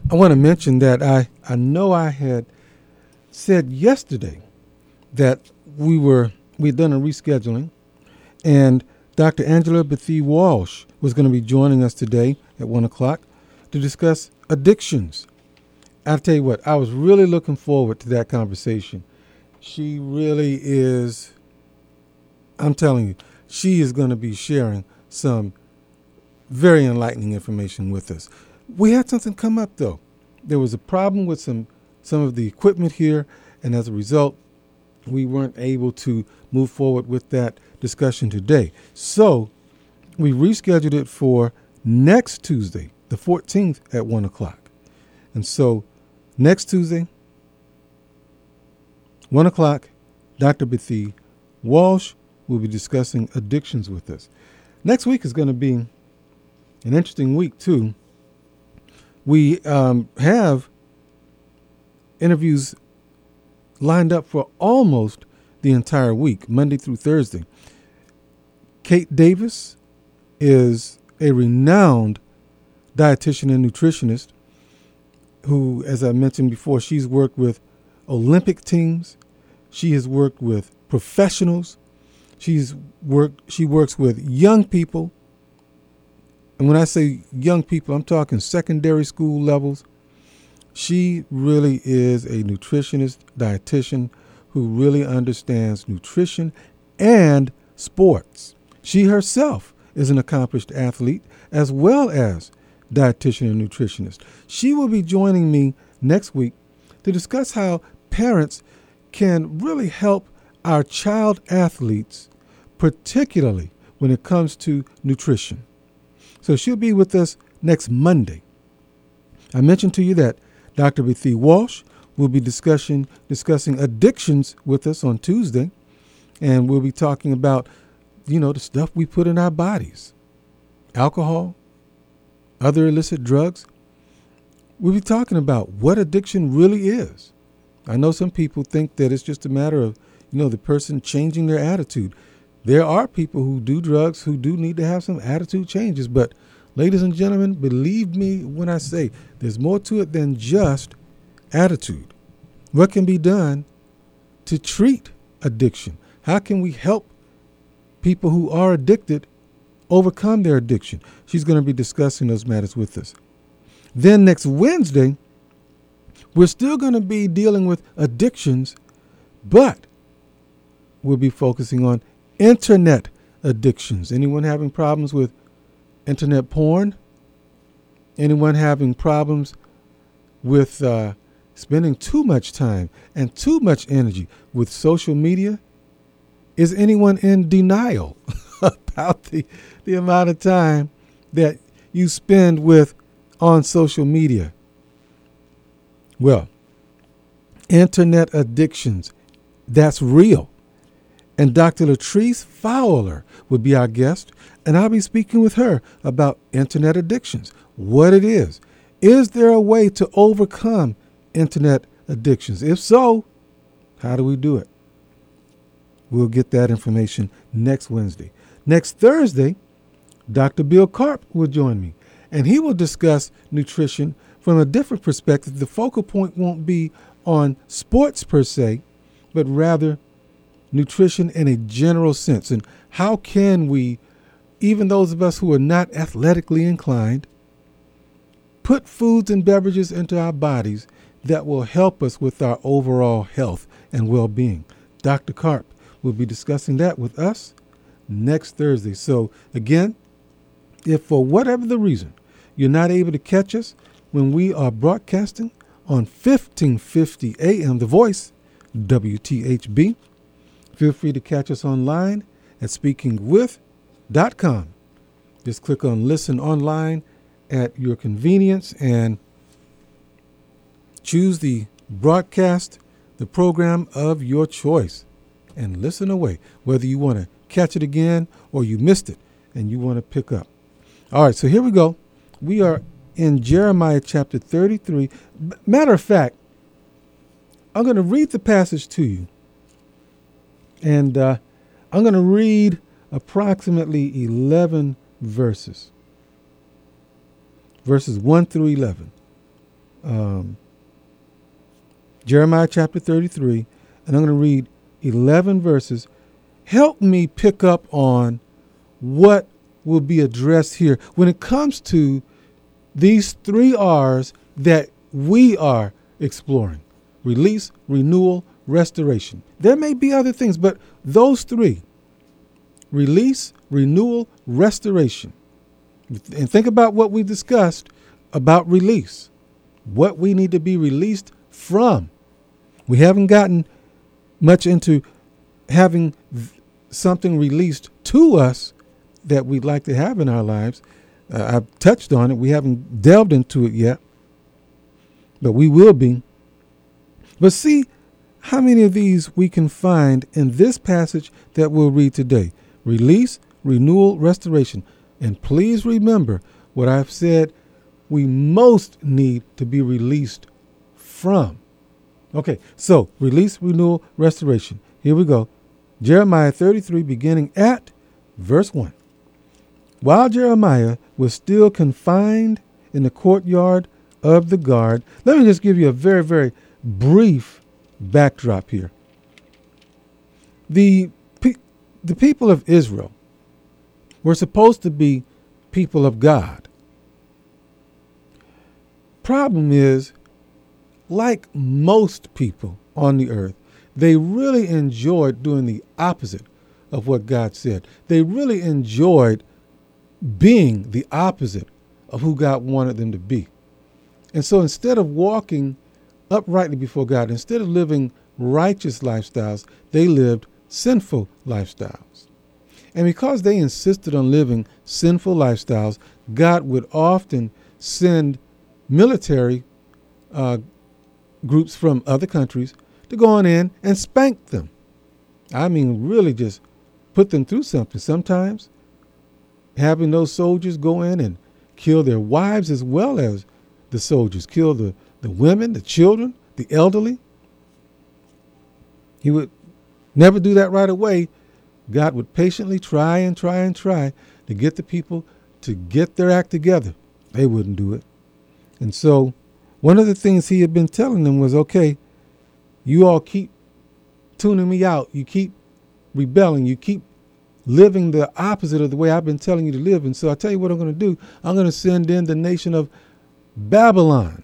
I want to mention that I know I had said yesterday that we'd done a rescheduling, and Dr. Angela Bethea Walsh was going to be joining us today at 1 o'clock to discuss addictions. I'll tell you what, I was really looking forward to that conversation. She really is, I'm telling you, she is going to be sharing some very enlightening information with us. We had something come up, though. There was a problem with some of the equipment here, and as a result, we weren't able to move forward with that discussion today. So we rescheduled it for next Tuesday, the 14th at 1 o'clock. And so next Tuesday, 1 o'clock, Dr. Bethea Walsh will be discussing addictions with us. Next week is going to be an interesting week, too. We have interviews lined up for almost the entire week, Monday through Thursday. Kate Davis is a renowned dietitian and nutritionist who, as I mentioned before, she's worked with Olympic teams. She has worked with professionals. She works with young people. And when I say young people, I'm talking secondary school levels. She really is a nutritionist, dietitian who really understands nutrition and sports. She herself is an accomplished athlete as well as dietitian and nutritionist. She will be joining me next week to discuss how parents can really help our child athletes, particularly when it comes to nutrition. So she'll be with us next Monday. I mentioned to you that Dr. Bethea Walsh will be discussing addictions with us on Tuesday, and we'll be talking about, the stuff we put in our bodies, alcohol, other illicit drugs. We'll be talking about what addiction really is. I know some people think that it's just a matter of, the person changing their attitude. There are people who do drugs who do need to have some attitude changes. But ladies and gentlemen, believe me when I say there's more to it than just attitude. What can be done to treat addiction? How can we help people who are addicted overcome their addiction? She's going to be discussing those matters with us. Then next Wednesday, we're still going to be dealing with addictions, but we'll be focusing on internet addictions. Anyone having problems with internet porn? Anyone having problems with spending too much time and too much energy with social media? Is anyone in denial about the amount of time that you spend on social media? Well, internet addictions, that's real. And Dr. Latrice Fowler will be our guest, and I'll be speaking with her about internet addictions, what it is. Is there a way to overcome internet addictions? If so, how do we do it? We'll get that information next Wednesday. Next Thursday, Dr. Bill Karp will join me, and he will discuss nutrition from a different perspective. The focal point won't be on sports per se, but rather nutrition in a general sense. And how can we, even those of us who are not athletically inclined, put foods and beverages into our bodies that will help us with our overall health and well-being? Dr. Karp will be discussing that with us next Thursday. So again, if for whatever the reason you're not able to catch us when we are broadcasting on 1550 AM, The Voice, WTHB, feel free to catch us online at speakingwith.com. Just click on Listen Online at your convenience and choose the broadcast, the program of your choice, and listen away, whether you want to catch it again or you missed it and you want to pick up. All right, so here we go. We are in Jeremiah chapter 33. Matter of fact, I'm going to read the passage to you. And I'm going to read approximately 11 verses. Verses 1 through 11. Jeremiah chapter 33, and I'm going to read 11 verses. Help me pick up on what will be addressed here when it comes to these 3 R's that we are exploring: release, renewal, restoration. There may be other things, but those 3: release, renewal, restoration. And think about what we discussed about release, what we need to be released from. We haven't gotten much into having something released to us that we'd like to have in our lives. I've touched on it. We haven't delved into it yet, but we will be. But see how many of these we can find in this passage that we'll read today: release, renewal, restoration. And please remember what I've said we most need to be released from. Okay, so release, renewal, restoration. Here we go. Jeremiah 33, beginning at verse 1. While Jeremiah was still confined in the courtyard of the guard, let me just give you a very, very brief backdrop here. The people of Israel were supposed to be people of God. Problem is, like most people on the earth, they really enjoyed doing the opposite of what God said. They really enjoyed being the opposite of who God wanted them to be. And so instead of walking uprightly before God, instead of living righteous lifestyles, they lived sinful lifestyles. And because they insisted on living sinful lifestyles, God would often send military groups from other countries to go on in and spank them. I mean, really just put them through something. Sometimes having those soldiers go in and kill their wives as well as the soldiers, kill the women, the children, the elderly. He would never do that right away. God would patiently try to get the people to get their act together. They wouldn't do it. And so one of the things he had been telling them was, okay, you all keep tuning me out. You keep rebelling. You keep living the opposite of the way I've been telling you to live. And so I tell you what I'm going to do. I'm going to send in the nation of Babylon.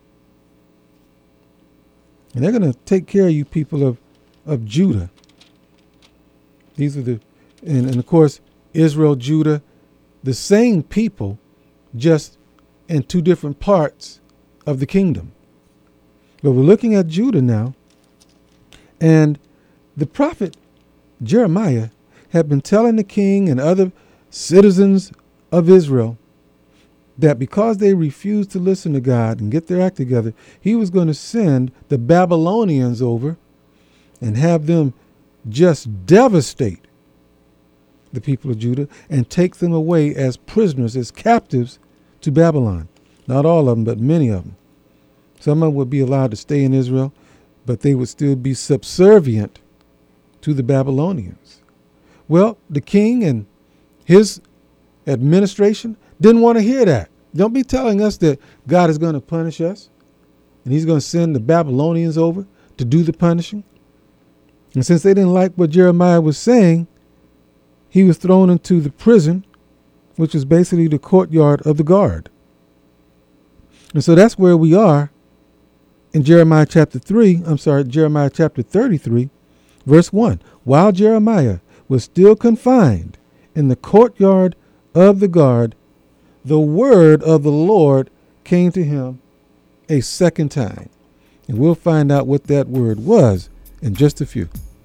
And they're going to take care of you people of Judah. These are and of course, Israel, Judah, the same people, just in 2 different parts of the kingdom. But we're looking at Judah now. And the prophet Jeremiah had been telling the king and other citizens of Israel that because they refused to listen to God and get their act together, he was going to send the Babylonians over and have them just devastate the people of Judah and take them away as prisoners, as captives to Babylon. Not all of them, but many of them. Some of them would be allowed to stay in Israel, but they would still be subservient to the Babylonians. Well, the king and his administration didn't want to hear that. Don't be telling us that God is going to punish us and he's going to send the Babylonians over to do the punishing. And since they didn't like what Jeremiah was saying, he was thrown into the prison, which is basically the courtyard of the guard. And so that's where we are in Jeremiah chapter 33, verse 1. While Jeremiah was still confined in the courtyard of the guard, the word of the Lord came to him a second time. And we'll find out what that word was in just a few.